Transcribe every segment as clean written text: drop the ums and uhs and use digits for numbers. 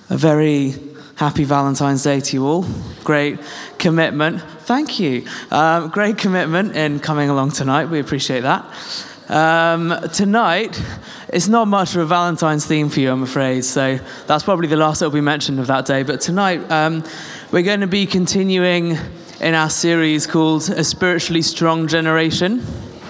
A very happy Valentine's Day to you all. Great commitment. Thank you. Great commitment in coming along tonight. We appreciate that. Tonight, it's not much of a Valentine's theme for you, I'm afraid. So that's probably the last that will be mentioned of that day. But tonight, we're going to be continuing in our series called A Spiritually Strong Generation.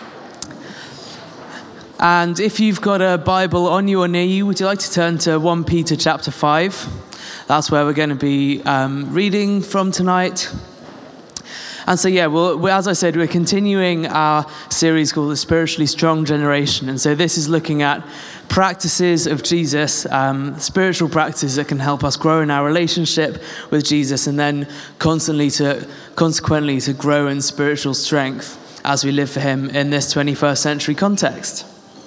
And if you've got a Bible on you or near you, would you like to turn to 1 Peter chapter 5? That's where we're going to be reading from tonight. And so, as I said, we're continuing our series called The Spiritually Strong Generation. And so this is looking at practices of Jesus, spiritual practices that can help us grow in our relationship with Jesus and then consequently to grow in spiritual strength as we live for him in this 21st century context.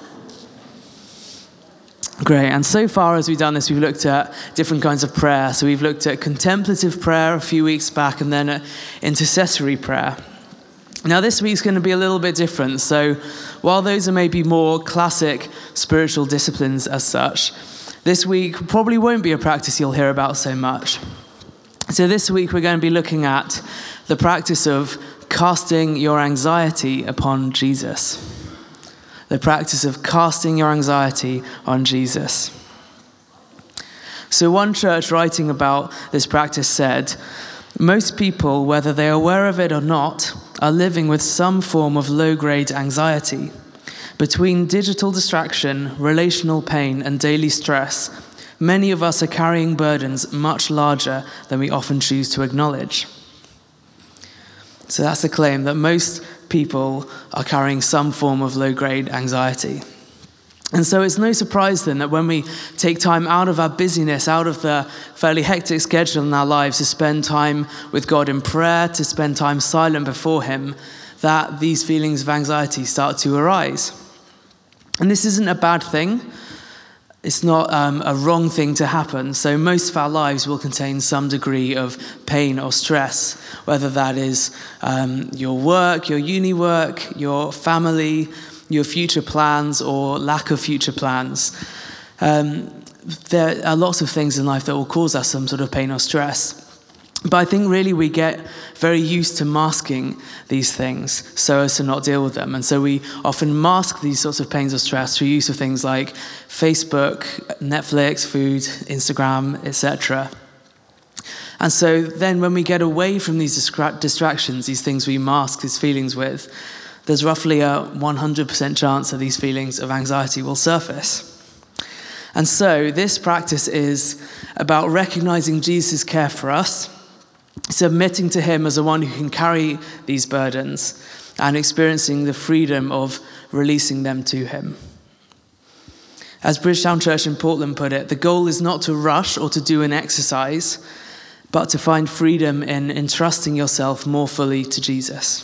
Great. And so far as we've done this, we've looked at different kinds of prayer. So we've looked at contemplative prayer a few weeks back and then at intercessory prayer. Now this week's going to be a little bit different. So while those are maybe more classic spiritual disciplines as such, this week probably won't be a practice you'll hear about so much. So this week we're going to be looking at the practice of casting your anxiety upon Jesus. The practice of casting your anxiety on Jesus. So one church writing about this practice said, most people, whether they are aware of it or not, are living with some form of low-grade anxiety. Between digital distraction, relational pain, and daily stress, many of us are carrying burdens much larger than we often choose to acknowledge. So that's the claim, that most people are carrying some form of low-grade anxiety. And so it's no surprise then that when we take time out of our busyness, out of the fairly hectic schedule in our lives to spend time with God in prayer, to spend time silent before him, that these feelings of anxiety start to arise. And this isn't a bad thing. It's not a wrong thing to happen. So most of our lives will contain some degree of pain or stress, whether that is your work, your uni work, your family, your future plans or lack of future plans. There are lots of things in life that will cause us some sort of pain or stress. But I think really we get very used to masking these things so as to not deal with them. And so we often mask these sorts of pains or stress through use of things like Facebook, Netflix, food, Instagram, etc. And so then when we get away from these distractions, these things we mask these feelings with, there's roughly a 100% chance that these feelings of anxiety will surface. And so this practice is about recognizing Jesus' care for us, submitting to him as the one who can carry these burdens and experiencing the freedom of releasing them to him. As Bridgetown Church in Portland put it, the goal is not to rush or to do an exercise, but to find freedom in entrusting yourself more fully to Jesus.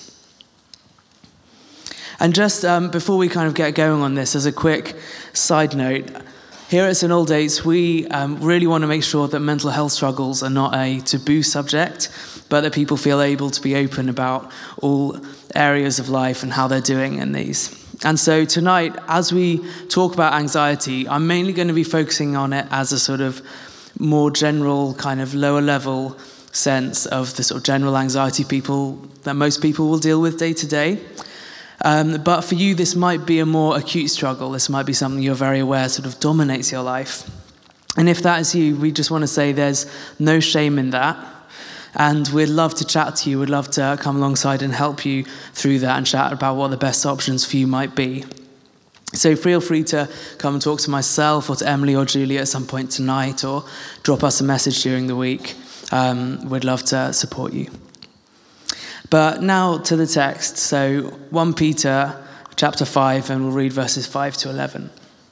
And just before we kind of get going on this, as a quick side note, here at St. Aldate's, we really want to make sure that mental health struggles are not a taboo subject, but that people feel able to be open about all areas of life and how they're doing in these. And so tonight, as we talk about anxiety, I'm mainly going to be focusing on it as a sort of more general, kind of lower level sense of the sort of general anxiety that most people will deal with day to day. But for you, this might be a more acute struggle. This might be something you're very aware sort of dominates your life. And if that is you, we just want to say there's no shame in that. And we'd love to chat to you. We'd love to come alongside and help you through that and chat about what the best options for you might be. So feel free to come and talk to myself or to Emily or Julie at some point tonight, or drop us a message during the week. We'd love to support you. But now to the text. So 1 Peter chapter 5, and we'll read verses 5 to 11.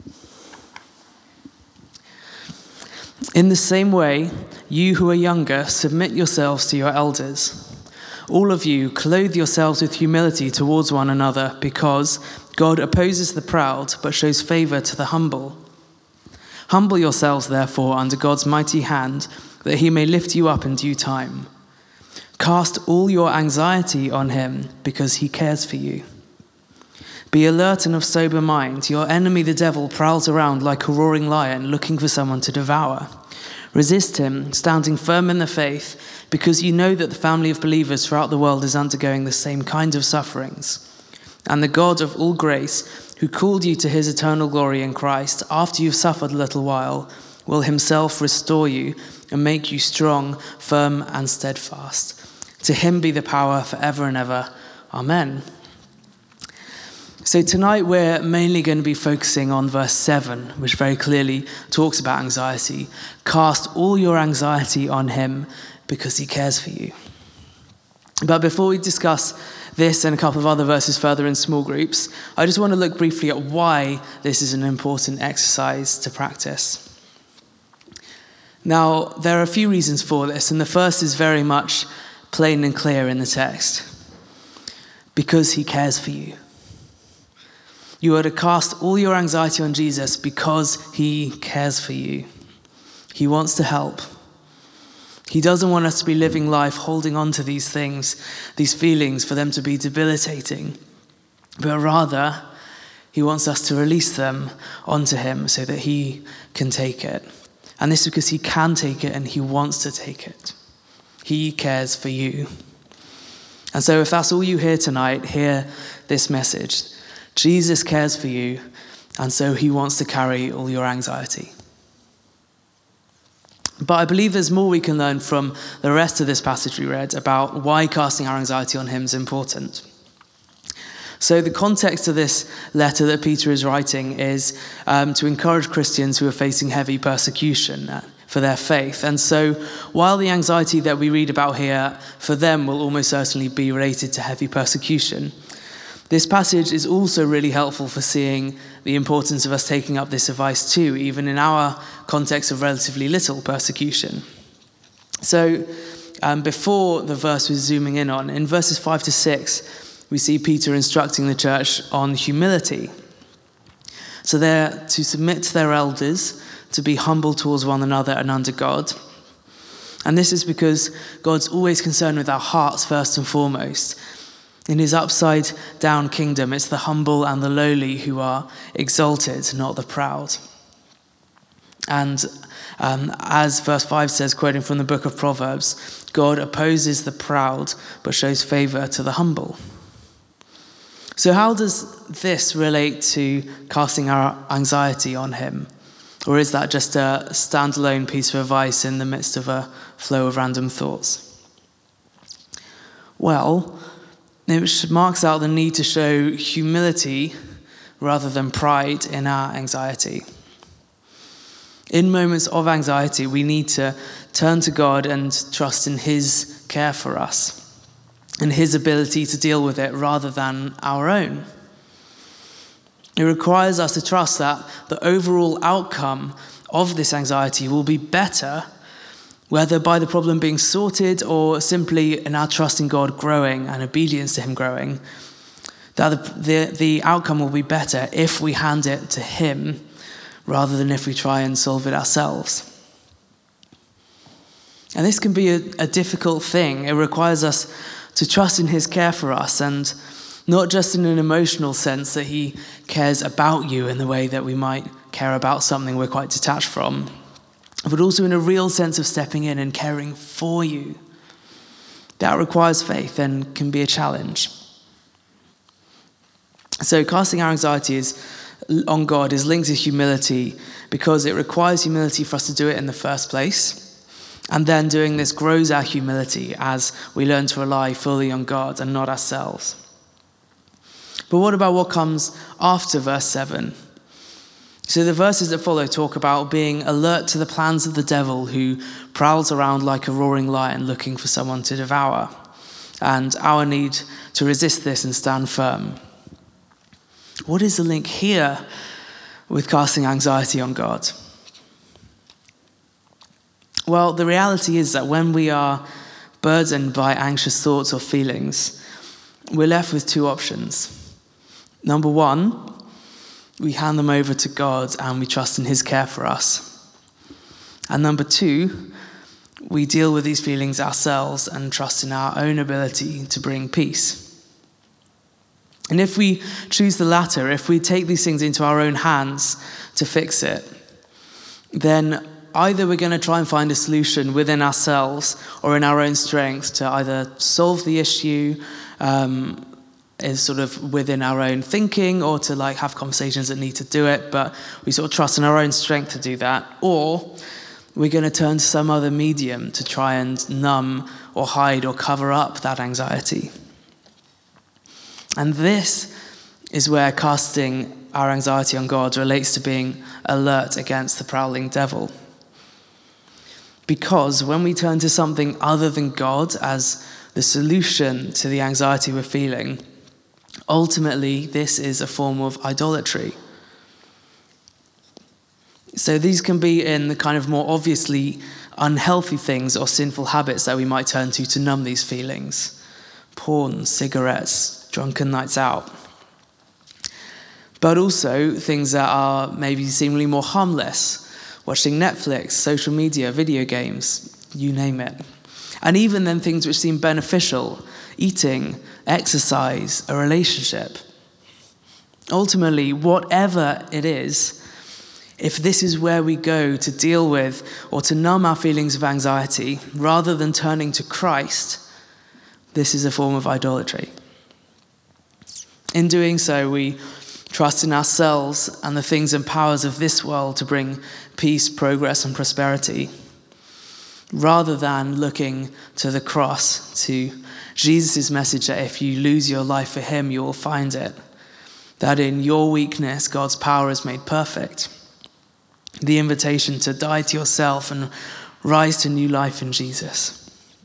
In the same way, you who are younger, submit yourselves to your elders. All of you, clothe yourselves with humility towards one another, because God opposes the proud, but shows favor to the humble. Humble yourselves, therefore, under God's mighty hand, that he may lift you up in due time. Cast all your anxiety on him, because he cares for you. Be alert and of sober mind. Your enemy, the devil, prowls around like a roaring lion, looking for someone to devour. Resist him, standing firm in the faith, because you know that the family of believers throughout the world is undergoing the same kind of sufferings. And the God of all grace, who called you to his eternal glory in Christ, after you've suffered a little while, will himself restore you and make you strong, firm, and steadfast. To him be the power forever and ever. Amen. So tonight we're mainly going to be focusing on verse 7, which very clearly talks about anxiety. Cast all your anxiety on him because he cares for you. But before we discuss this and a couple of other verses further in small groups, I just want to look briefly at why this is an important exercise to practice. Now, there are a few reasons for this, and the first is very much plain and clear in the text. Because he cares for you. You are to cast all your anxiety on Jesus because he cares for you. He wants to help. He doesn't want us to be living life holding on to these things, these feelings, for them to be debilitating. But rather, he wants us to release them onto him so that he can take it. And this is because he can take it and he wants to take it. He cares for you. And so if that's all you hear tonight, hear this message. Jesus cares for you, and so he wants to carry all your anxiety. But I believe there's more we can learn from the rest of this passage we read about why casting our anxiety on him is important. So the context of this letter that Peter is writing is to encourage Christians who are facing heavy persecution for their faith. And so while the anxiety that we read about here for them will almost certainly be related to heavy persecution, this passage is also really helpful for seeing the importance of us taking up this advice too, even in our context of relatively little persecution. So before the verse we're zooming in on, in verses 5 to 6, we see Peter instructing the church on humility. So they're to submit to their elders, to be humble towards one another and under God. And this is because God's always concerned with our hearts first and foremost. In his upside-down kingdom, it's the humble and the lowly who are exalted, not the proud. And as verse 5 says, quoting from the book of Proverbs, God opposes the proud but shows favor to the humble. So how does this relate to casting our anxiety on him? Or is that just a standalone piece of advice in the midst of a flow of random thoughts? Well, it marks out the need to show humility rather than pride in our anxiety. In moments of anxiety, we need to turn to God and trust in his care for us and his ability to deal with it rather than our own. It requires us to trust that the overall outcome of this anxiety will be better, whether by the problem being sorted or simply in our trust in God growing and obedience to him growing, that the outcome will be better if we hand it to him rather than if we try and solve it ourselves. And this can be a difficult thing. It requires us to trust in his care for us, and not just in an emotional sense that he cares about you in the way that we might care about something we're quite detached from, but also in a real sense of stepping in and caring for you. That requires faith and can be a challenge. So casting our anxiety on God is linked to humility because it requires humility for us to do it in the first place. And then doing this grows our humility as we learn to rely fully on God and not ourselves. But what about what comes after verse 7? So the verses that follow talk about being alert to the plans of the devil who prowls around like a roaring lion looking for someone to devour, and our need to resist this and stand firm. What is the link here with casting anxiety on God? Well, the reality is that when we are burdened by anxious thoughts or feelings, we're left with two options. Number one, we hand them over to God and we trust in his care for us. And number two, we deal with these feelings ourselves and trust in our own ability to bring peace. And if we choose the latter, if we take these things into our own hands to fix it, then either we're going to try and find a solution within ourselves or in our own strength to either solve the issue is sort of within our own thinking, or to like have conversations that need to do it, but we sort of trust in our own strength to do that, or we're going to turn to some other medium to try and numb or hide or cover up that anxiety. And this is where casting our anxiety on God relates to being alert against the prowling devil. Because when we turn to something other than God as the solution to the anxiety we're feeling, ultimately this is a form of idolatry. So these can be in the kind of more obviously unhealthy things or sinful habits that we might turn to numb these feelings. Porn, cigarettes, drunken nights out. But also things that are maybe seemingly more harmless. Watching Netflix, social media, video games, you name it. And even then things which seem beneficial, eating, exercise, a relationship. Ultimately, whatever it is, if this is where we go to deal with or to numb our feelings of anxiety, rather than turning to Christ, this is a form of idolatry. In doing so, we trust in ourselves and the things and powers of this world to bring peace, progress, and prosperity, rather than looking to the cross, to Jesus' message that if you lose your life for him, you will find it. That in your weakness, God's power is made perfect. The invitation to die to yourself and rise to new life in Jesus.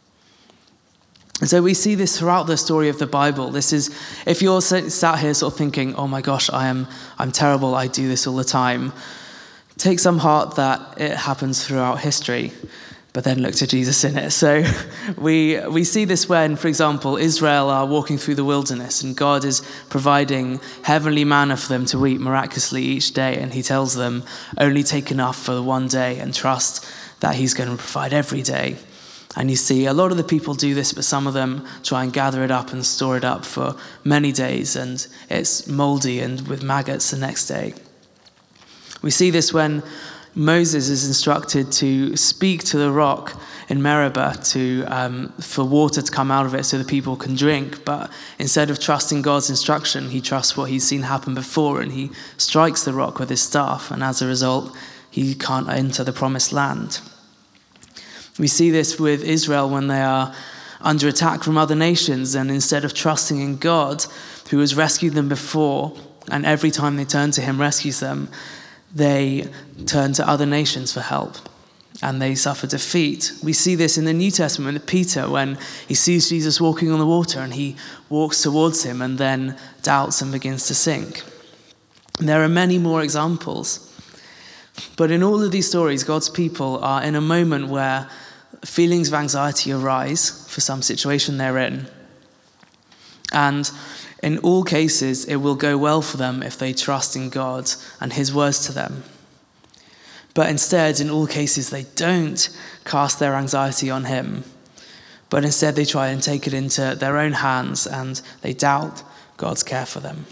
And so we see this throughout the story of the Bible. This is, if you're sat here sort of thinking, oh my gosh, I'm terrible, I do this all the time, take some heart that it happens throughout history, but then look to Jesus in it. So we see this when, for example, Israel are walking through the wilderness and God is providing heavenly manna for them to eat miraculously each day, and he tells them, only take enough for the one day and trust that he's going to provide every day. And you see a lot of the people do this, but some of them try and gather it up and store it up for many days, and it's moldy and with maggots the next day. We see this when Moses is instructed to speak to the rock in Meribah for water to come out of it so the people can drink, but instead of trusting God's instruction, he trusts what he's seen happen before, and he strikes the rock with his staff, and as a result, he can't enter the promised land. We see this with Israel when they are under attack from other nations, and instead of trusting in God, who has rescued them before, and every time they turn to him rescues them, they turn to other nations for help, and they suffer defeat. We see this in the New Testament with Peter when he sees Jesus walking on the water, and he walks towards him and then doubts and begins to sink. And there are many more examples. But in all of these stories, God's people are in a moment where feelings of anxiety arise for some situation they're in. And in all cases, it will go well for them if they trust in God and his words to them. But instead, in all cases, they don't cast their anxiety on him, but instead they try and take it into their own hands, and they doubt God's care for them.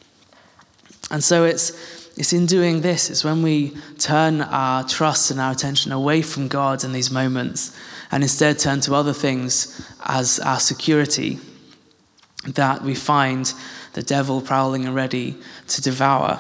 And so it's in doing this, it's when we turn our trust and our attention away from God in these moments and instead turn to other things as our security, that we find the devil prowling and ready to devour.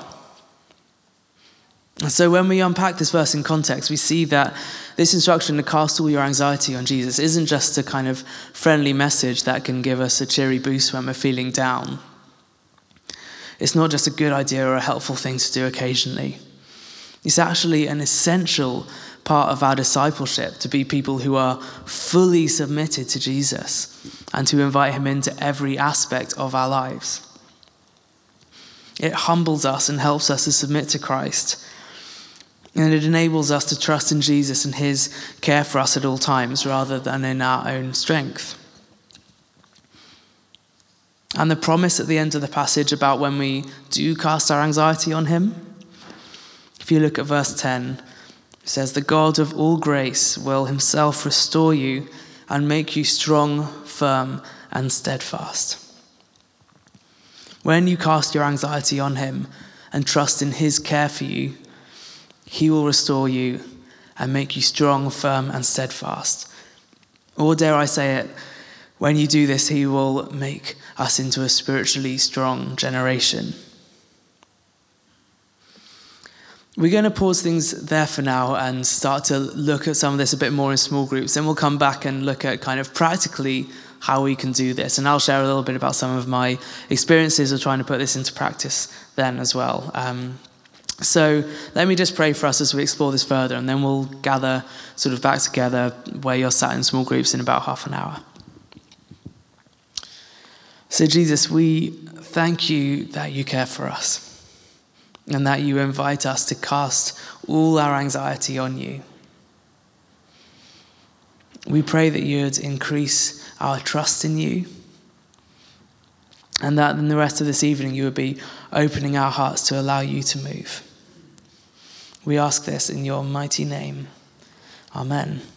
And so when we unpack this verse in context, we see that this instruction to cast all your anxiety on Jesus isn't just a kind of friendly message that can give us a cheery boost when we're feeling down. It's not just a good idea or a helpful thing to do occasionally. It's actually an essential part of our discipleship to be people who are fully submitted to Jesus and to invite him into every aspect of our lives. It humbles us and helps us to submit to Christ. And it enables us to trust in Jesus and his care for us at all times rather than in our own strength. And the promise at the end of the passage about when we do cast our anxiety on him, if you look at verse 10, it says, "The God of all grace will himself restore you and make you strong, firm, and steadfast." When you cast your anxiety on him and trust in his care for you, he will restore you and make you strong, firm, and steadfast. Or dare I say it, when you do this, he will make us into a spiritually strong generation. We're going to pause things there for now and start to look at some of this a bit more in small groups. Then we'll come back and look at kind of practically how we can do this. And I'll share a little bit about some of my experiences of trying to put this into practice then as well. So let me just pray for us as we explore this further, and then we'll gather sort of back together where you're sat in small groups in about half an hour. So Jesus, we thank you that you care for us and that you invite us to cast all our anxiety on you. We pray that you would increase our trust in you, and that in the rest of this evening you would be opening our hearts to allow you to move. We ask this in your mighty name. Amen.